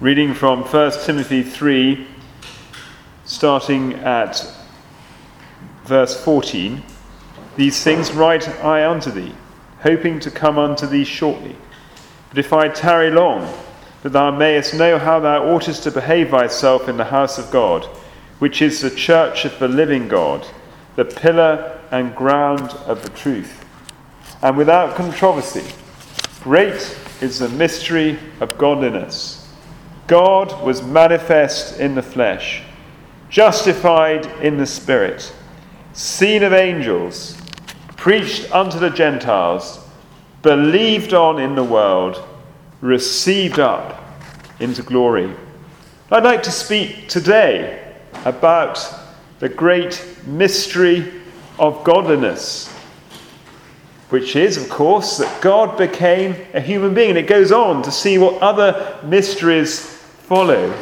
Reading from 1 Timothy 3, starting at verse 14. These things write I unto thee, hoping to come unto thee shortly. But if I tarry long, that thou mayest know how thou oughtest to behave thyself in the house of God, which is the church of the living God, the pillar and ground of the truth. And without controversy, great is the mystery of godliness. God was manifest in the flesh, justified in the spirit, seen of angels, preached unto the Gentiles, believed on in the world, received up into glory. I'd like to speak today about the great mystery of godliness, which is, of course, that God became a human being. And it goes on to see what other mysteries follow.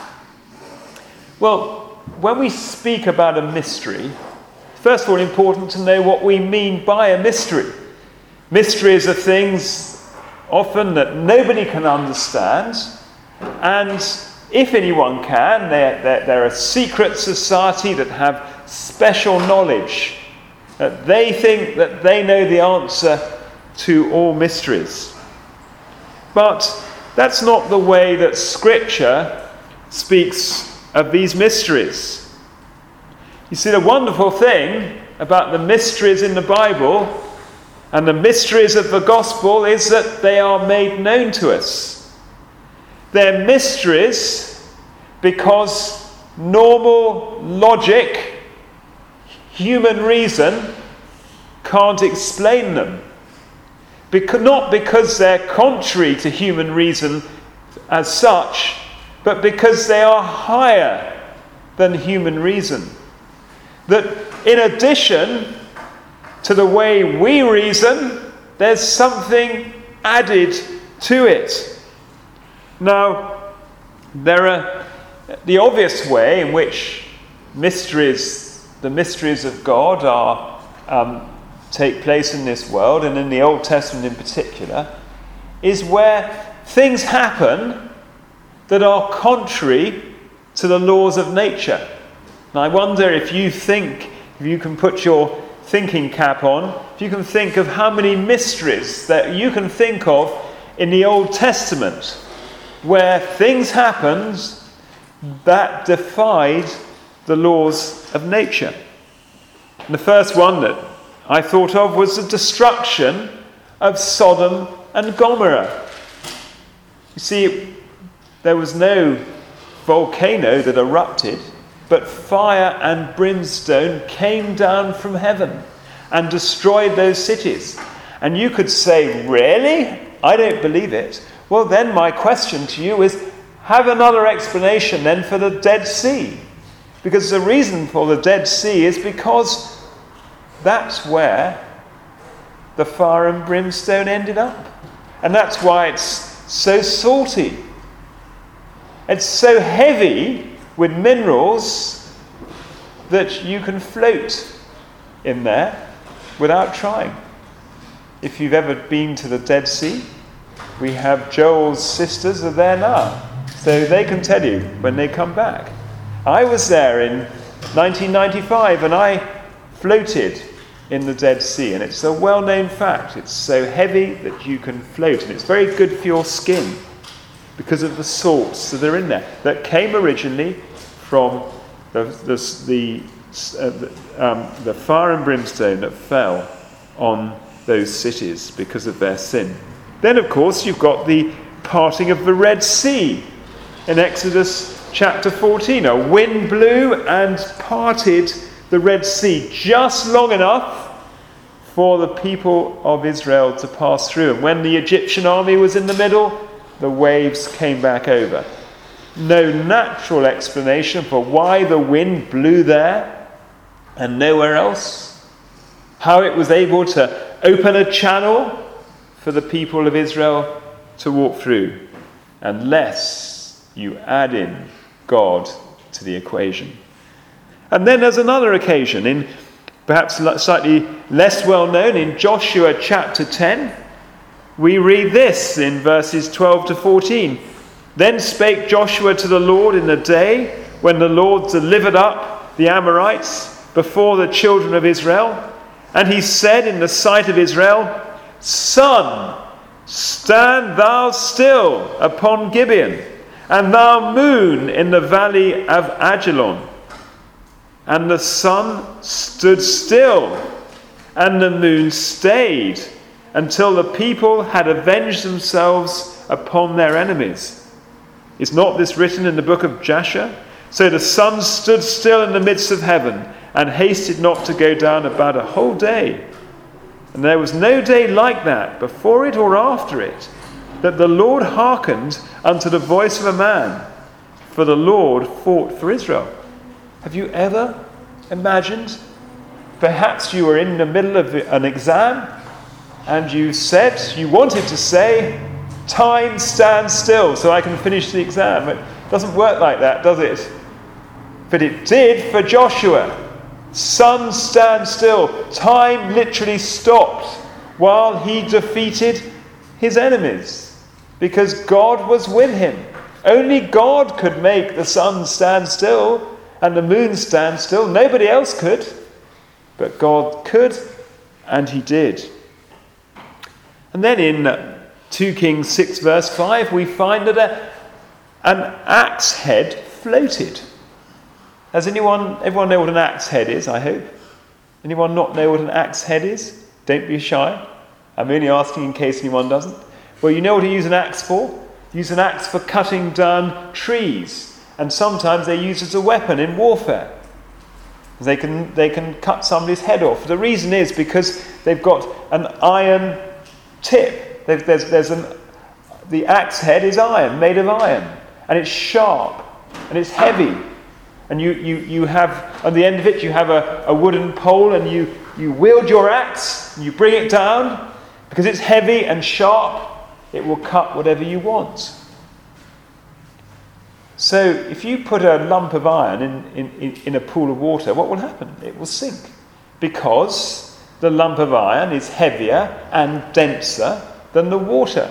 Well, when we speak about a mystery, first of all, important to know what we mean by a mystery. Mysteries are things often that nobody can understand, and if anyone can, they're a secret society that have special knowledge. They think that they know the answer to all mysteries. But that's not the way that Scripture speaks of these mysteries. You see, the wonderful thing about the mysteries in the Bible and the mysteries of the gospel is that they are made known to us. They're mysteries because normal logic, human reason, can't explain them. Not because they're contrary to human reason as such, but because they are higher than human reason. That in addition to the way we reason, there's something added to it. Now, there are the obvious way in which the mysteries of God take place in this world, and in the Old Testament in particular, is where things happen that are contrary to the laws of nature. And I wonder if you can put your thinking cap on, if you can think of how many mysteries that you can think of in the Old Testament where things happened that defied the laws of nature. And the first one that I thought of was the destruction of Sodom and Gomorrah. You see, there was no volcano that erupted, but fire and brimstone came down from heaven and destroyed those cities. And you could say, really? I don't believe it. Well, then my question to you is, have another explanation then for the Dead Sea. Because the reason for the Dead Sea is because that's where the fire and brimstone ended up. And that's why it's so salty. It's so heavy with minerals that you can float in there without trying. If you've ever been to the Dead Sea, we have Joel's sisters are there now. So they can tell you when they come back. I was there in 1995 and I floated in the Dead Sea, and it's a well-known fact. It's so heavy that you can float, and it's very good for your skin because of the salts that are in there that came originally from the fire and brimstone that fell on those cities because of their sin. Then, of course, you've got the parting of the Red Sea in Exodus chapter 14. A wind blew and parted the Red Sea just long enough for the people of Israel to pass through. And when the Egyptian army was in the middle, the waves came back over. No natural explanation for why the wind blew there and nowhere else. How it was able to open a channel for the people of Israel to walk through, unless you add in God to the equation. And then there's another occasion, in perhaps slightly less well known, in Joshua chapter 10. We read this in verses 12 to 14. Then spake Joshua to the Lord in the day when the Lord delivered up the Amorites before the children of Israel. And he said in the sight of Israel, Sun, stand thou still upon Gibeon, and thou moon in the valley of Ajalon. And the sun stood still, and the moon stayed, until the people had avenged themselves upon their enemies. Is not this written in the book of Jasher? So the sun stood still in the midst of heaven, and hasted not to go down about a whole day. And there was no day like that, before it or after it, that the Lord hearkened unto the voice of a man, for the Lord fought for Israel. Have you ever imagined, perhaps you were in the middle of an exam, and you wanted to say, time stand still so I can finish the exam. It doesn't work like that, does it? But it did for Joshua. Sun stand still. Time literally stopped while he defeated his enemies, because God was with him. Only God could make the sun stand still and the moon stand still. Nobody else could, but God could, and he did. And then in 2 Kings 6 verse 5, we find that an axe head floated. Does everyone know what an axe head is, I hope? Anyone not know what an axe head is? Don't be shy. I'm only asking in case anyone doesn't. Well, you know what you use an axe for? You use an axe for cutting down trees. And sometimes they're used as a weapon in warfare. They can cut somebody's head off. The reason is because they've got an iron tip. The axe head is iron, made of iron. And it's sharp. And it's heavy. And you have, on the end of it, you have a wooden pole, and you wield your axe, and you bring it down. Because it's heavy and sharp, it will cut whatever you want. So if you put a lump of iron in a pool of water, what will happen? It will sink. Because the lump of iron is heavier and denser than the water.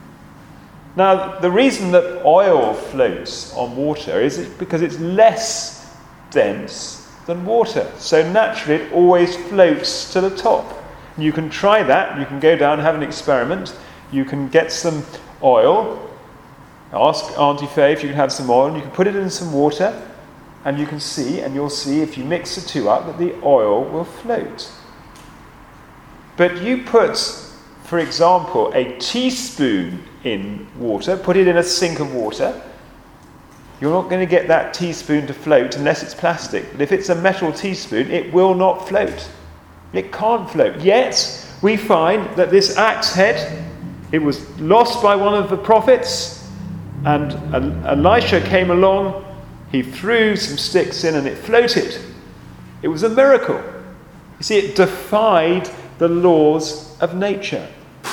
Now, the reason that oil floats on water is because it's less dense than water. So naturally, it always floats to the top. You can try that. You can go down and have an experiment. You can get some oil. Ask Auntie Faye if you can have some oil. And you can put it in some water. And you can see, and you'll see if you mix the two up, that the oil will float. But you put, for example, a teaspoon in water, put it in a sink of water, you're not going to get that teaspoon to float unless it's plastic. But if it's a metal teaspoon, it will not float. It can't float. Yet, we find that this axe head, it was lost by one of the prophets, and Elisha came along, he threw some sticks in and it floated. It was a miracle. You see, it defied the laws of nature.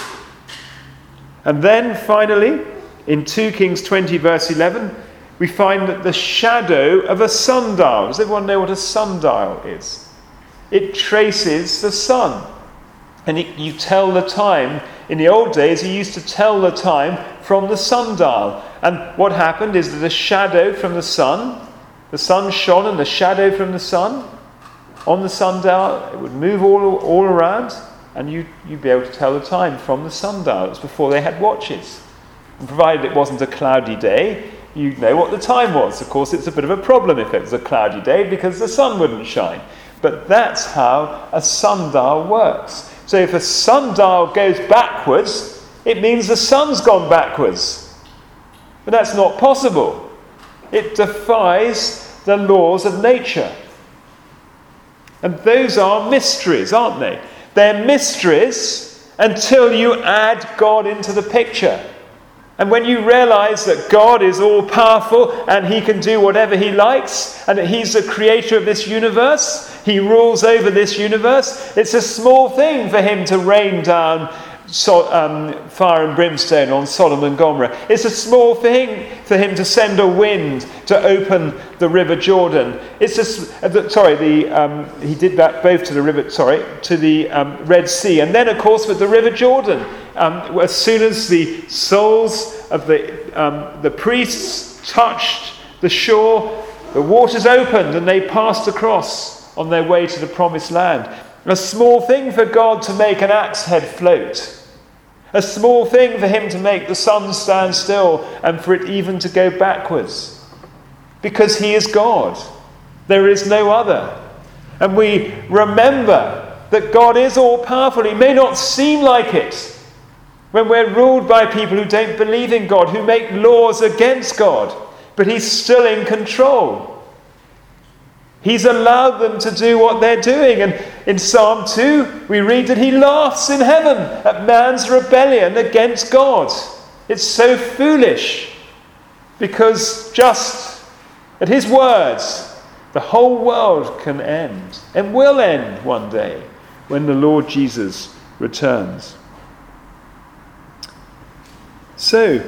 And then finally, in 2 Kings 20 verse 11, we find that the shadow of a sundial. Does everyone know what a sundial is? It traces the sun. And you tell the time. In the old days, you used to tell the time from the sundial. And what happened is that a shadow from the sun shone, and the shadow from the sun on the sundial, it would move all around. And you'd be able to tell the time from the sundial. It was before they had watches. And provided it wasn't a cloudy day, you'd know what the time was. Of course, it's a bit of a problem if it was a cloudy day because the sun wouldn't shine. But that's how a sundial works. So if a sundial goes backwards, it means the sun's gone backwards. But that's not possible. It defies the laws of nature. And those are mysteries, aren't they? They're mysteries until you add God into the picture. And when you realize that God is all-powerful and he can do whatever he likes, and that he's the creator of this universe, he rules over this universe, it's a small thing for him to rain down fire and brimstone on Sodom and Gomorrah. It's a small thing for him to send a wind to open the River Jordan. He did that both to the Red Sea, and then of course with the River Jordan. As soon as the souls of the priests touched the shore, the waters opened and they passed across on their way to the promised land. A small thing for God to make an axe head float. A small thing for him to make the sun stand still and for it even to go backwards. Because he is God. There is no other. And we remember that God is all-powerful. He may not seem like it when we're ruled by people who don't believe in God, who make laws against God, but he's still in control. He's allowed them to do what they're doing. And in Psalm 2, we read that he laughs in heaven at man's rebellion against God. It's so foolish because just at his words, the whole world can end and will end one day when the Lord Jesus returns. So,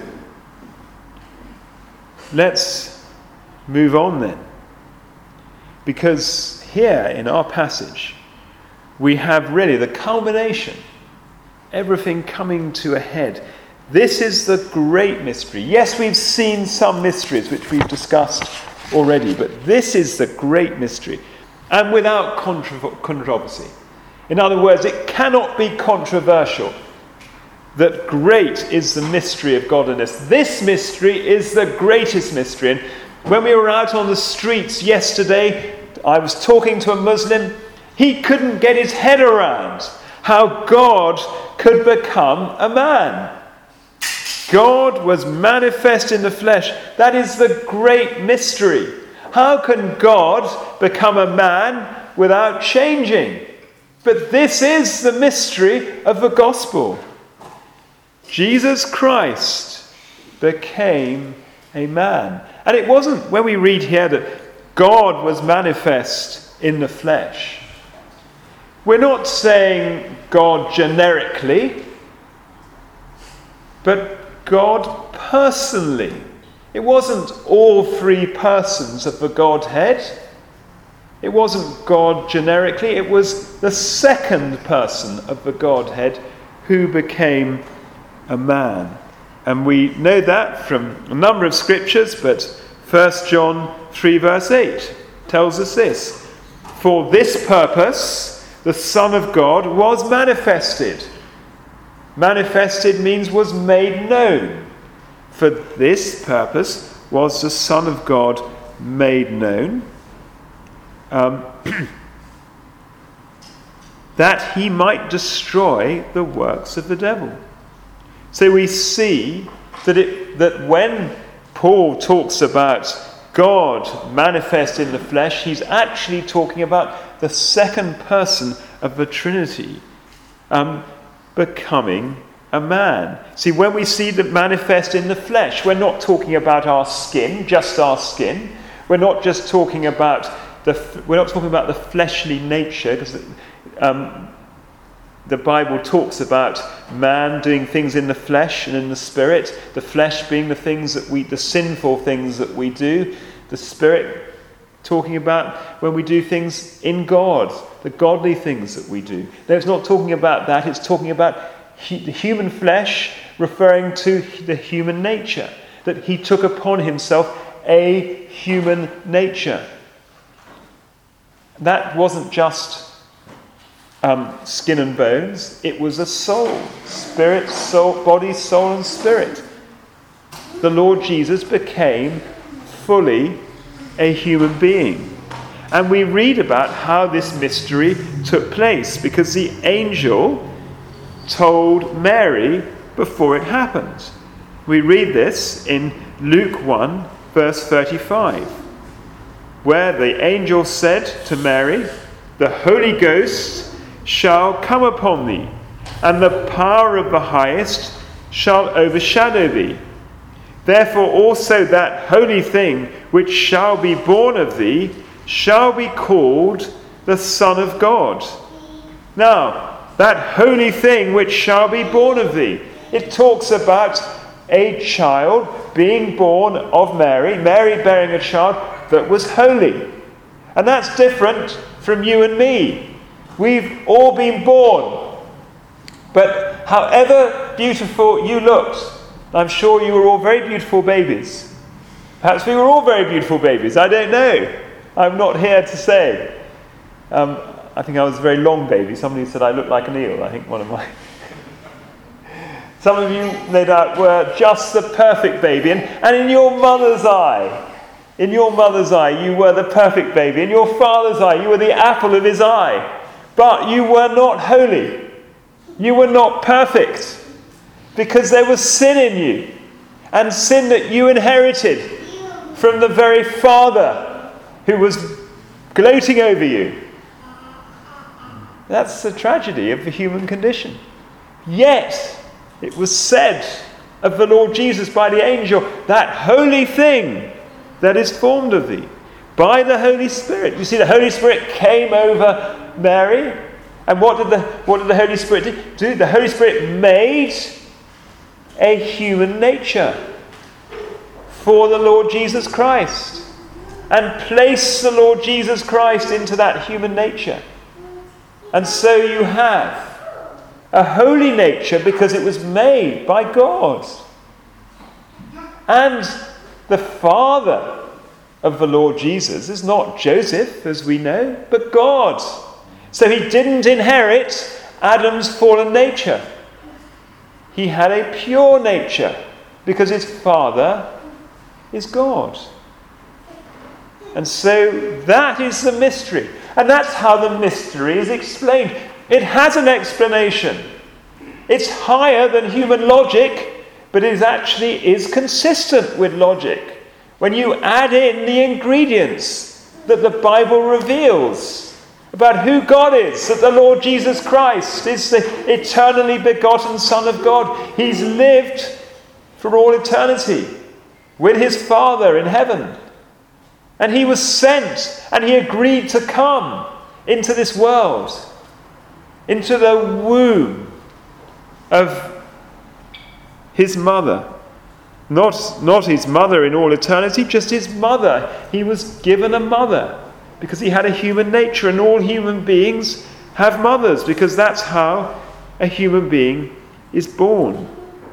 let's move on then. Because here in our passage, we have really the culmination, everything coming to a head. This is the great mystery. Yes, we've seen some mysteries which we've discussed already, but this is the great mystery, and without controversy. In other words, it cannot be controversial that great is the mystery of godliness. This mystery is the greatest mystery. And when we were out on the streets yesterday, I was talking to a Muslim. He couldn't get his head around how God could become a man. God was manifest in the flesh. That is the great mystery. How can God become a man without changing? But this is the mystery of the gospel. Jesus Christ became a man. And it wasn't, when we read here that God was manifest in the flesh, we're not saying God generically, but God personally. It wasn't all three persons of the Godhead. It wasn't God generically. It was the second person of the Godhead who became a man. And we know that from a number of scriptures, but 1 John 3 verse 8 tells us this. For this purpose the Son of God was manifested. Manifested means was made known. For this purpose was the Son of God made known, that he might destroy the works of the devil. So we see that when Paul talks about God manifest in the flesh, he's actually talking about the second person of the Trinity becoming a man. See, when we see the manifest in the flesh, we're not talking about our skin, just our skin. We're not just talking about the fleshly nature, because the Bible talks about man doing things in the flesh and in the spirit. The flesh being the sinful things that we do. The spirit talking about when we do things in God, the godly things that we do. No, it's not talking about that. It's talking about the human flesh, referring to the human nature. That he took upon himself a human nature. That wasn't just skin and bones. It was a soul. Spirit, soul, body, soul and spirit. The Lord Jesus became fully a human being. And we read about how this mystery took place because the angel told Mary before it happened. We read this in Luke 1 verse 35, where the angel said to Mary, "The Holy Ghost shall come upon thee, and the power of the highest shall overshadow thee. Therefore also that holy thing which shall be born of thee shall be called the Son of God." Now, that holy thing which shall be born of thee, it talks about a child being born of Mary bearing a child that was holy. And that's different from you and me. We've all been born. But however beautiful you looked, I'm sure you were all very beautiful babies. Perhaps we were all very beautiful babies. I don't know. I'm not here to say. I think I was a very long baby. Somebody said I looked like an eel. I think one of my... Some of you, no doubt, were just the perfect baby. And in your mother's eye, you were the perfect baby. In your father's eye, you were the apple of his eye. But you were not holy. You were not perfect. Because there was sin in you. And sin that you inherited from the very father who was gloating over you. That's the tragedy of the human condition. Yet, it was said of the Lord Jesus by the angel, that holy thing that is formed of thee by the Holy Spirit. You see, the Holy Spirit came over Mary. And what did the Holy Spirit do? The Holy Spirit made a human nature for the Lord Jesus Christ and placed the Lord Jesus Christ into that human nature. And so you have a holy nature because it was made by God. And the father of the Lord Jesus is not Joseph, as we know, but God. So he didn't inherit Adam's fallen nature. He had a pure nature because his father is God. And so that is the mystery. And that's how the mystery is explained. It has an explanation. It's higher than human logic, but it actually is consistent with logic. When you add in the ingredients that the Bible reveals about who God is, that the Lord Jesus Christ is the eternally begotten Son of God. He's lived for all eternity with his Father in heaven. And he was sent and he agreed to come into this world, into the womb of his mother. Not his mother in all eternity, just his mother. He was given a mother because he had a human nature, and all human beings have mothers because that's how a human being is born.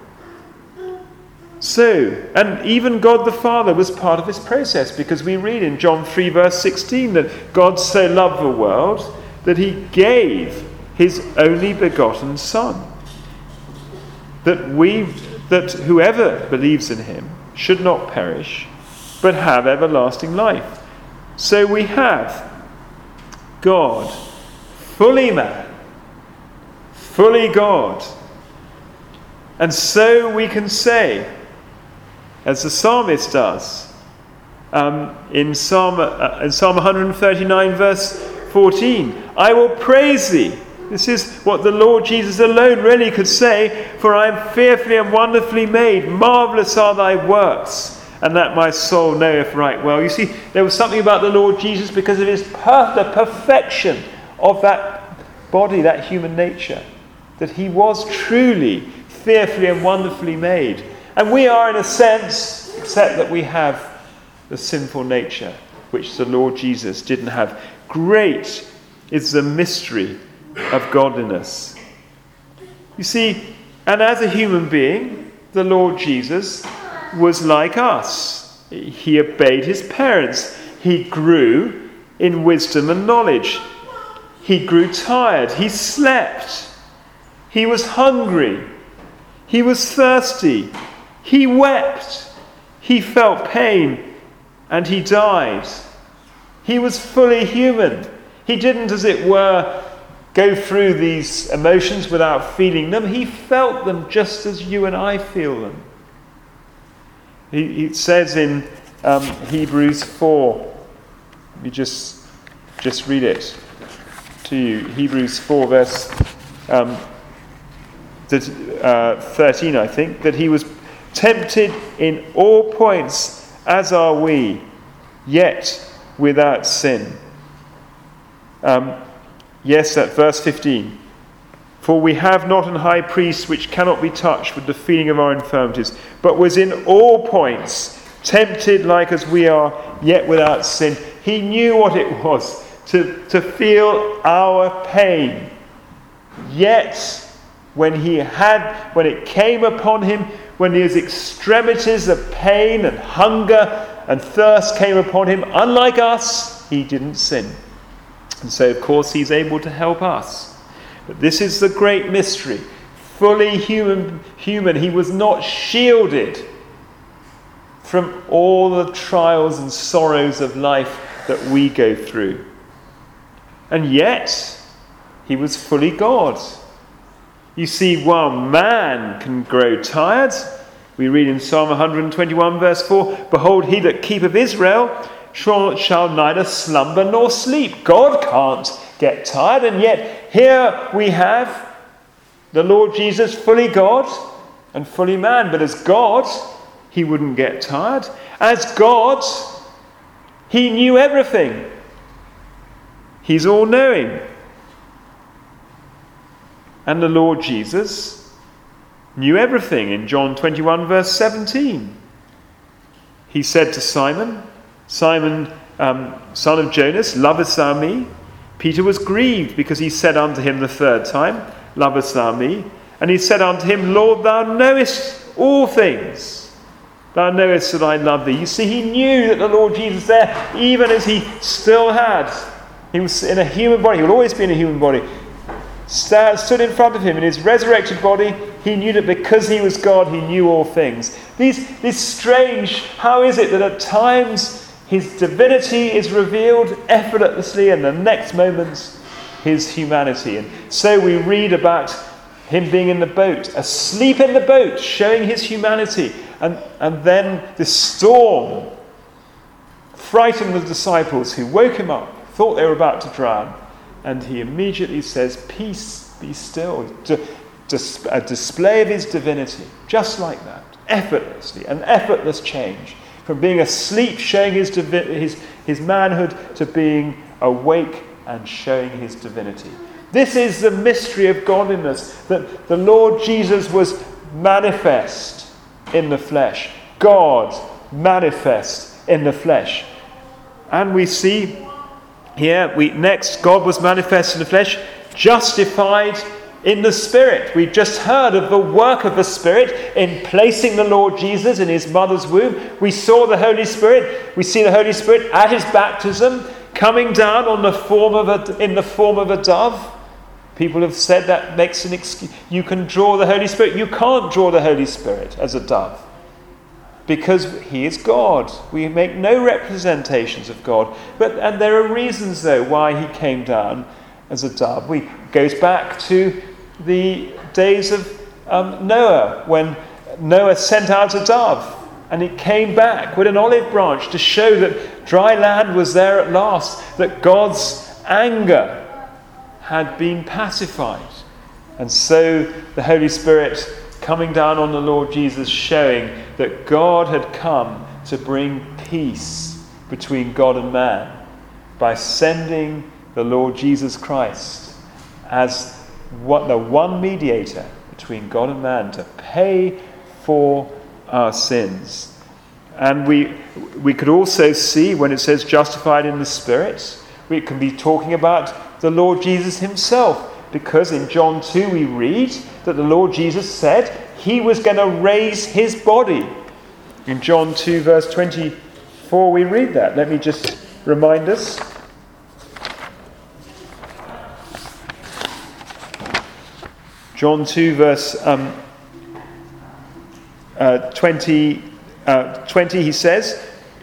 So, and even God the Father was part of this process, because we read in John 3 verse 16 that God so loved the world that he gave his only begotten Son, that whoever believes in him should not perish but have everlasting life. So we have God, fully man, fully God. And so we can say, as the psalmist does, in Psalm 139 verse 14, I will praise thee. This is what the Lord Jesus alone really could say, for I am fearfully and wonderfully made. Marvellous are thy works, and that my soul knoweth right well. You see, there was something about the Lord Jesus because of the perfection of that body, that human nature, that he was truly fearfully and wonderfully made. And we are, in a sense, except that we have the sinful nature, which the Lord Jesus didn't have. Great is the mystery of godliness. You see, and as a human being, the Lord Jesus was like us. He obeyed his parents. He grew in wisdom and knowledge. He grew tired. He slept. He was hungry. He was thirsty. He wept. He felt pain. And he died. He was fully human. He didn't, as it were, go through these emotions without feeling them. He felt them just as you and I feel them. He says in Hebrews 4, let me just read it to you. Hebrews 4 verse 13, I think, that he was tempted in all points as are we, yet without sin. Yes, at verse 15. For we have not an high priest which cannot be touched with the feeling of our infirmities, but was in all points tempted like as we are, yet without sin. He knew what it was to feel our pain. Yet when it came upon him when his extremities of pain and hunger and thirst came upon him, unlike us, he didn't sin. And so, of course, he's able to help us. But this is the great mystery. Fully human, he was not shielded from all the trials and sorrows of life that we go through. And yet, he was fully God. You see, while man can grow tired, we read in Psalm 121 verse 4, "Behold, he that keepeth Israel shall neither slumber nor sleep." God can't get tired, and yet here we have the Lord Jesus, fully God and fully man. But as God, he wouldn't get tired. As God, he knew everything. He's all-knowing. And the Lord Jesus knew everything. In John 21 verse 17, he said to Simon, "Simon, son of Jonas, lovest thou me?" Peter was grieved because he said unto him the third time, "Lovest thou me?" And he said unto him, "Lord, thou knowest all things. Thou knowest that I love thee." You see, he knew that the Lord Jesus there, even as he still had, he was in a human body, he will always be in a human body, stood in front of him in his resurrected body. He knew that because he was God, he knew all things. This strange, how is it that at times his divinity is revealed effortlessly and the next moment his humanity? And so we read about him being in the boat, asleep in the boat, showing his humanity. And then the storm frightened the disciples who woke him up, thought they were about to drown. And he immediately says, "Peace, be still." A display of his divinity, just like that, effortlessly, an effortless change. From being asleep, showing his manhood, to being awake and showing his divinity. This is the mystery of godliness, that the Lord Jesus was manifest in the flesh. God manifest in the flesh. And we see here, next, God was manifest in the flesh, justified in the Spirit. We just heard of the work of the Spirit in placing the Lord Jesus in his mother's womb. We saw the Holy Spirit. We see the Holy Spirit at his baptism coming down in the form of a dove. People have said that makes an excuse. You can draw the Holy Spirit. You can't draw the Holy Spirit as a dove, because he is God. We make no representations of God. And there are reasons, though, why he came down as a dove. It goes back to the days of Noah, when Noah sent out a dove, and it came back with an olive branch to show that dry land was there at last, that God's anger had been pacified. And so the Holy Spirit coming down on the Lord Jesus, showing that God had come to bring peace between God and man by sending the Lord Jesus Christ as the one mediator between God and man to pay for our sins. And we could also see, when it says justified in the Spirit, we can be talking about the Lord Jesus himself, because in John 2 we read that the Lord Jesus said he was going to raise his body. In John 2 verse 24 we read that. Let me just remind us. John 2 verse 20, he says,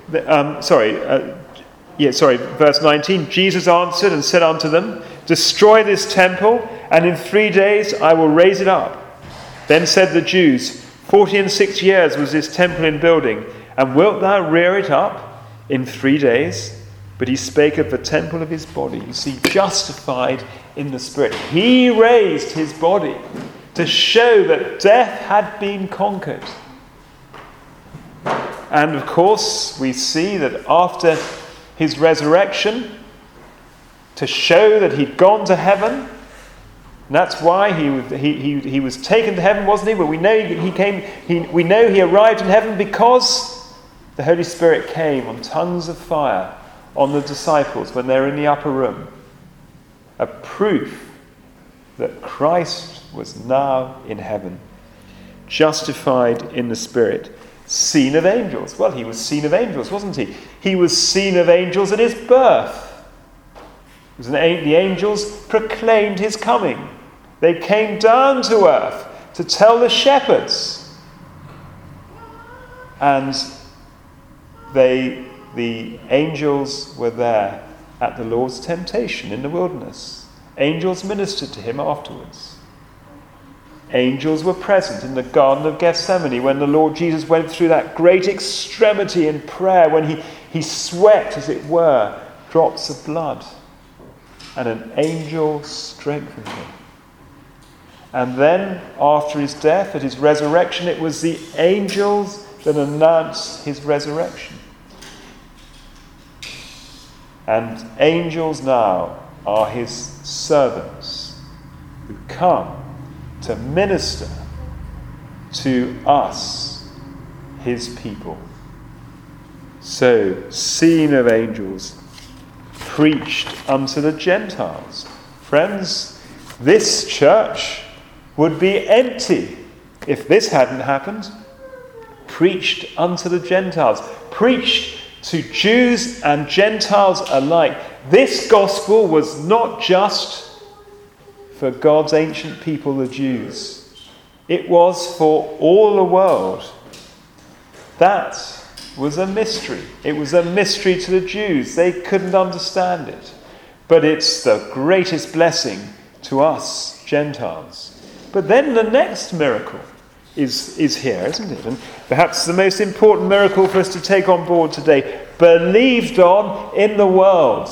verse 19, Jesus answered and said unto them, "Destroy this temple, and in 3 days I will raise it up." Then said the Jews, 46 years was this temple in building, and wilt thou rear it up in 3 days? But he spake of the temple of his body. You see, justified in the Spirit. He raised his body to show that death had been conquered. And of course, we see that after his resurrection, to show that he'd gone to heaven, and that's why he was taken to heaven, wasn't he? But we know we know he arrived in heaven because the Holy Spirit came on tongues of fire on the disciples when they were in the upper room. A proof that Christ was now in heaven. justified in the Spirit, seen of angels. Well, he was seen of angels, wasn't he? He was seen of angels at his birth. The angels proclaimed his coming. They came down to earth to tell the shepherds. And the angels were there at the Lord's temptation in the wilderness. Angels ministered to him afterwards. Angels were present in the Garden of Gethsemane when the Lord Jesus went through that great extremity in prayer, when he sweat, as it were, drops of blood. And an angel strengthened him. And then, after his death, at his resurrection, it was the angels that announced his resurrection. And angels now are his servants who come to minister to us, his people. So, seen of angels, preached unto the Gentiles. Friends, this church would be empty if this hadn't happened. Preached unto the Gentiles. Preached to Jews and Gentiles alike. This gospel was not just for God's ancient people, the Jews. It was for all the world. That was a mystery. It was a mystery to the Jews. They couldn't understand it. But it's the greatest blessing to us, Gentiles. But then the next miracle is here, isn't it? And perhaps the most important miracle for us to take on board today. Believed on in the world.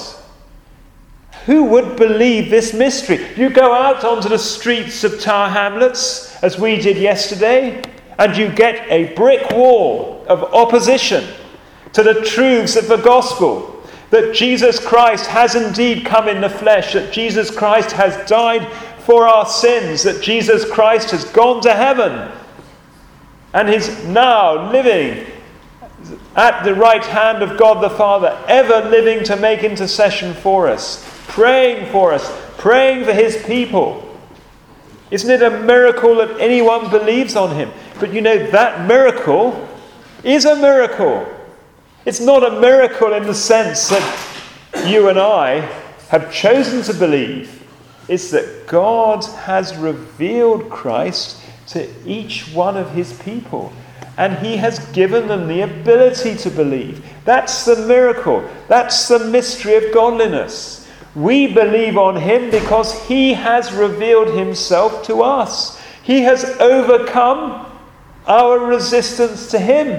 Who would believe this mystery? You go out onto the streets of Tower Hamlets, as we did yesterday, and you get a brick wall of opposition to the truths of the gospel, that Jesus Christ has indeed come in the flesh, that Jesus Christ has died for our sins, that Jesus Christ has gone to heaven and is now living at the right hand of God the Father, ever living to make intercession for us, praying for us, praying for his people. Isn't it a miracle that anyone believes on him? But you know, that miracle is a miracle. It's not a miracle in the sense that you and I have chosen to believe. It's that God has revealed Christ to each one of his people. And he has given them the ability to believe. That's the miracle. That's the mystery of godliness. We believe on him because he has revealed himself to us. He has overcome our resistance to him.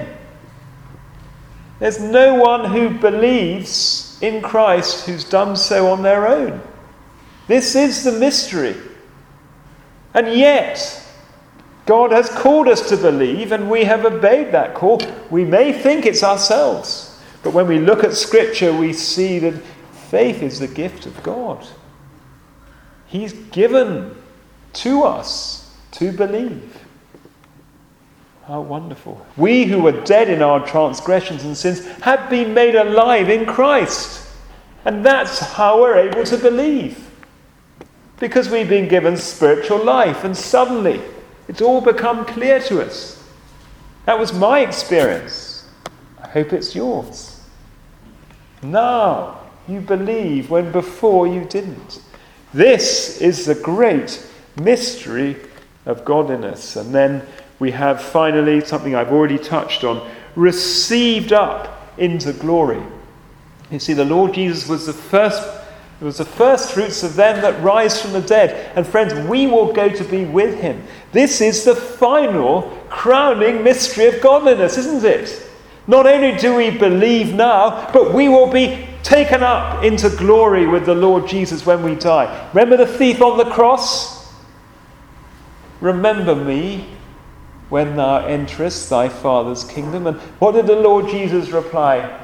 There's no one who believes in Christ who's done so on their own. This is the mystery. And yet, God has called us to believe, and we have obeyed that call. We may think it's ourselves, but when we look at Scripture, we see that faith is the gift of God. He's given to us to believe. How wonderful. We who were dead in our transgressions and sins have been made alive in Christ. And that's how we're able to believe. Because we've been given spiritual life, and suddenly it's all become clear to us. That was my experience. I hope it's yours. Now you believe when before you didn't. This is the great mystery of godliness. And then we have finally something I've already touched on, received up into glory. You see, the Lord Jesus was the first fruits of them that rise from the dead. And friends, we will go to be with him. This is the final crowning mystery of godliness, isn't it? Not only do we believe now, but we will be taken up into glory with the Lord Jesus when we die. Remember the thief on the cross? Remember me when thou enterest thy Father's kingdom. And what did the Lord Jesus reply?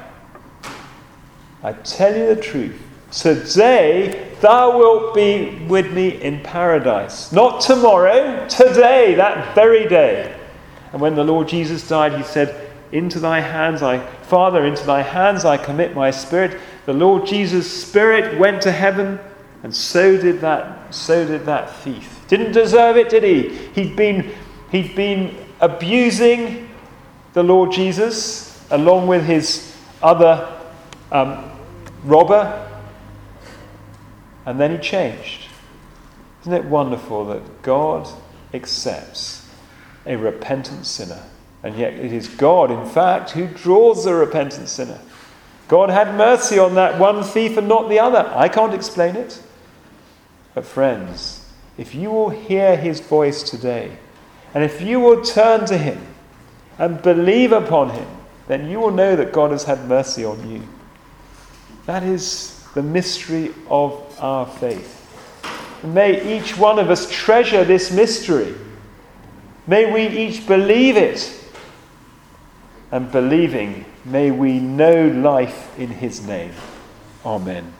I tell you the truth. Today thou wilt be with me in paradise. Not tomorrow, today, that very day. And when the Lord Jesus died, he said, Father, into thy hands I commit my spirit. The Lord Jesus' spirit went to heaven, and so did that thief. Didn't deserve it, did he? He'd been abusing the Lord Jesus along with his other robber, and then he changed. Isn't it wonderful that God accepts a repentant sinner? And yet it is God, in fact, who draws the repentant sinner. God had mercy on that one thief and not the other. I can't explain it. But friends, if you will hear his voice today, and if you will turn to him and believe upon him, then you will know that God has had mercy on you. That is the mystery of our faith. And may each one of us treasure this mystery. May we each believe it. And believing, may we know life in his name. Amen.